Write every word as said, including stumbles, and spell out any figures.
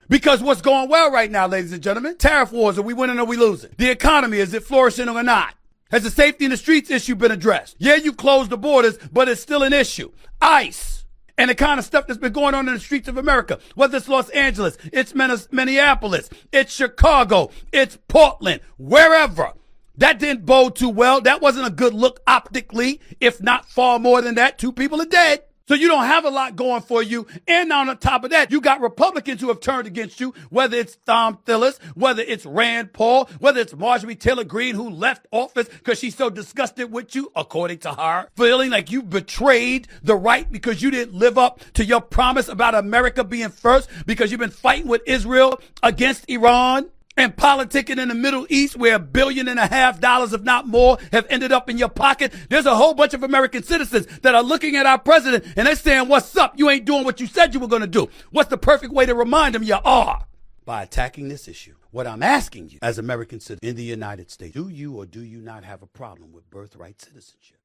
Because what's going well right now, ladies and gentlemen? Tariff wars, are we winning or are we losing? The economy, is it flourishing or not? Has the safety in the streets issue been addressed? Yeah, you closed the borders, but it's still an issue. ICE and the kind of stuff that's been going on in the streets of America, whether it's Los Angeles, it's Minneapolis, it's Chicago, it's Portland, wherever. That didn't bode too well. That wasn't a good look optically, if not far more than that. Two people are dead. So you don't have a lot going for you. And on top of that, you got Republicans who have turned against you, whether it's Thom Tillis, whether it's Rand Paul, whether it's Marjorie Taylor Greene, who left office because she's so disgusted with you, according to her, feeling like you betrayed the right because you didn't live up to your promise about America being first because you've been fighting with Israel against Iran. And politicking in the Middle East where a billion and a half dollars, if not more, have ended up in your pocket. There's a whole bunch of American citizens that are looking at our president and they're saying, what's up? You ain't doing what you said you were going to do. What's the perfect way to remind them you are? By attacking this issue. What I'm asking you as American citizens in the United States, do you or do you not have a problem with birthright citizenship?